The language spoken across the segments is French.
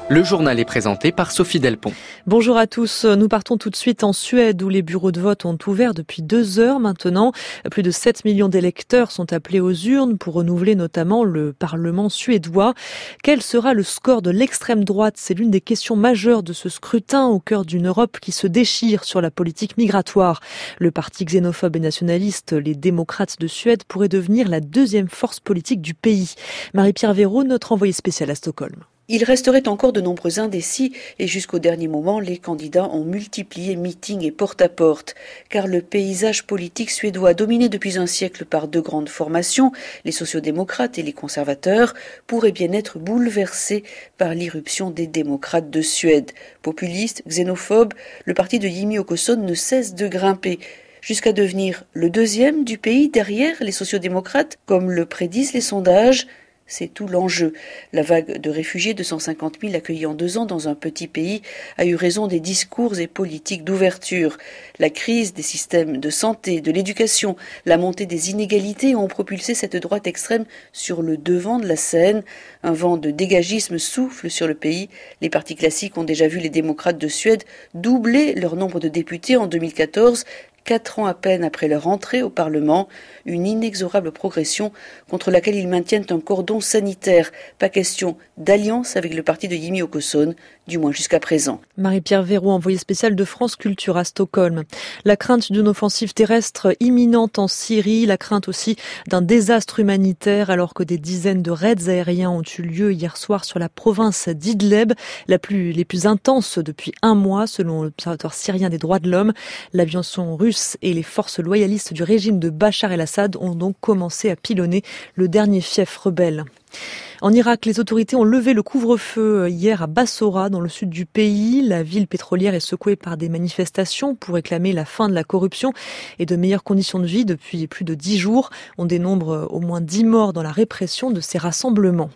Le journal est présenté par Sophie Delpont. Bonjour à tous. Nous partons tout de suite en Suède où les bureaux de vote ont ouvert depuis 2 heures maintenant. Plus de 7 millions d'électeurs sont appelés aux urnes pour renouveler notamment le Parlement suédois. Quel sera le score de l'extrême droite? C'est l'une des questions majeures de ce scrutin au cœur d'une Europe qui se déchire sur la politique migratoire. Le parti xénophobe et nationaliste, les démocrates de Suède, pourrait devenir la deuxième force politique du pays. Marie-Pierre Véraud, notre envoyée spéciale à Stockholm. Il resterait encore de nombreux indécis et jusqu'au dernier moment, les candidats ont multiplié meetings et porte-à-porte. Car le paysage politique suédois, dominé depuis un siècle par deux grandes formations, les sociodémocrates et les conservateurs, pourrait bien être bouleversé par l'irruption des démocrates de Suède. Populistes, xénophobes, le parti de Jimmie Åkesson ne cesse de grimper, jusqu'à devenir le deuxième du pays derrière les sociodémocrates, comme le prédisent les sondages. C'est tout l'enjeu. La vague de réfugiés de 150 000 accueillis en 2 ans dans un petit pays a eu raison des discours et politiques d'ouverture. La crise des systèmes de santé, de l'éducation, la montée des inégalités ont propulsé cette droite extrême sur le devant de la scène. Un vent de dégagisme souffle sur le pays. Les partis classiques ont déjà vu les démocrates de Suède doubler leur nombre de députés en 2014, 4 ans à peine après leur entrée au Parlement, une inexorable progression contre laquelle ils maintiennent un cordon sanitaire. Pas question d'alliance avec le parti de Jimmie Åkesson, du moins jusqu'à présent. Marie-Pierre Véraud, envoyée spéciale de France Culture à Stockholm. La crainte d'une offensive terrestre imminente en Syrie, la crainte aussi d'un désastre humanitaire alors que des dizaines de raids aériens ont eu lieu hier soir sur la province d'Idleb, les plus intenses depuis 1 mois selon l'Observatoire syrien des droits de l'homme. L'aviation russe et les forces loyalistes du régime de Bachar el-Assad ont donc commencé à pilonner le dernier fief rebelle. En Irak, les autorités ont levé le couvre-feu hier à Bassora, dans le sud du pays. La ville pétrolière est secouée par des manifestations pour réclamer la fin de la corruption et de meilleures conditions de vie depuis plus de 10 jours. On dénombre au moins 10 morts dans la répression de ces rassemblements.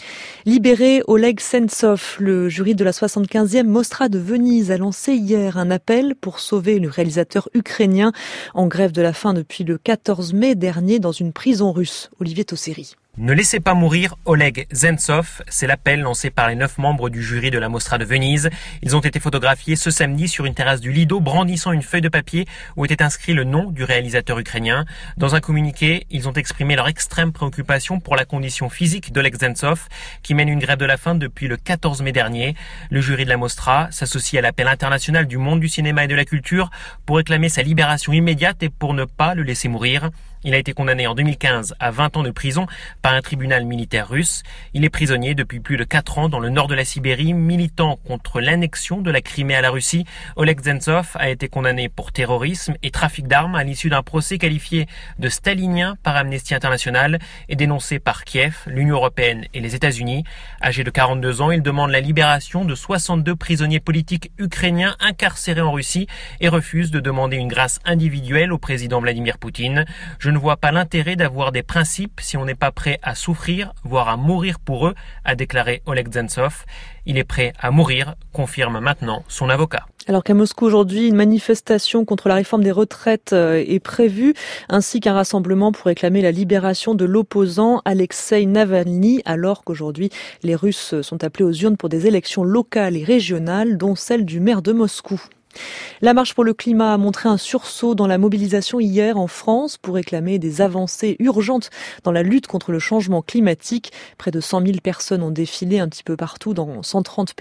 Libéré, Oleg Sentsov, le jury de la 75e Mostra de Venise a lancé hier un appel pour sauver le réalisateur ukrainien en grève de la faim depuis le 14 mai dernier dans une prison russe. Olivier Tosseri. Ne laissez pas mourir Oleg Sentsov, c'est l'appel lancé par les 9 membres du jury de la Mostra de Venise. Ils ont été photographiés ce samedi sur une terrasse du Lido, brandissant une feuille de papier où était inscrit le nom du réalisateur ukrainien. Dans un communiqué, ils ont exprimé leur extrême préoccupation pour la condition physique d'Oleg Sentsov, qui mène une grève de la faim depuis le 14 mai dernier. Le jury de la Mostra s'associe à l'appel international du monde du cinéma et de la culture pour réclamer sa libération immédiate et pour ne pas le laisser mourir. Il a été condamné en 2015 à 20 ans de prison par un tribunal militaire russe. Il est prisonnier depuis plus de 4 ans dans le nord de la Sibérie, militant contre l'annexion de la Crimée à la Russie. Oleg Sentsov a été condamné pour terrorisme et trafic d'armes à l'issue d'un procès qualifié de stalinien par Amnesty International et dénoncé par Kiev, l'Union européenne et les États-Unis. Âgé de 42 ans, il demande la libération de 62 prisonniers politiques ukrainiens incarcérés en Russie et refuse de demander une grâce individuelle au président Vladimir Poutine. Je ne vois pas l'intérêt d'avoir des principes si on n'est pas prêt à souffrir, voire à mourir pour eux, a déclaré Oleg Sentsov. Il est prêt à mourir, confirme maintenant son avocat. Alors qu'à Moscou aujourd'hui, une manifestation contre la réforme des retraites est prévue, ainsi qu'un rassemblement pour réclamer la libération de l'opposant Alexei Navalny, alors qu'aujourd'hui, les Russes sont appelés aux urnes pour des élections locales et régionales, dont celle du maire de Moscou. La marche pour le climat a montré un sursaut dans la mobilisation hier en France pour réclamer des avancées urgentes dans la lutte contre le changement climatique. Près de 100 000 personnes ont défilé un petit peu partout dans 130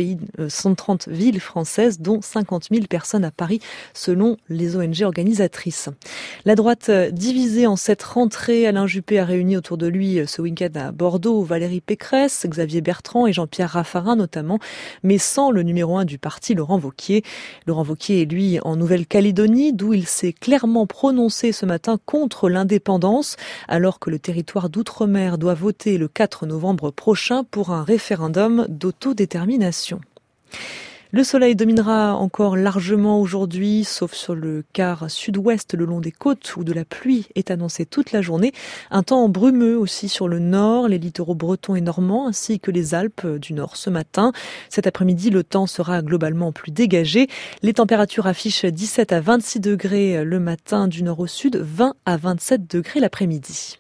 villes françaises, dont 50 000 personnes à Paris, selon les ONG organisatrices. La droite divisée en cette rentrée, Alain Juppé a réuni autour de lui ce week-end à Bordeaux Valérie Pécresse, Xavier Bertrand et Jean-Pierre Raffarin notamment, mais sans le numéro 1 du parti, Laurent Wauquiez. Laurent Wauquiez est lui en Nouvelle-Calédonie, d'où il s'est clairement prononcé ce matin contre l'indépendance, alors que le territoire d'outre-mer doit voter le 4 novembre prochain pour un référendum d'autodétermination. Le soleil dominera encore largement aujourd'hui, sauf sur le quart sud-ouest le long des côtes où de la pluie est annoncée toute la journée. Un temps brumeux aussi sur le nord, les littoraux bretons et normands ainsi que les Alpes du Nord ce matin. Cet après-midi, le temps sera globalement plus dégagé. Les températures affichent 17 à 26 degrés le matin du nord au sud, 20 à 27 degrés l'après-midi.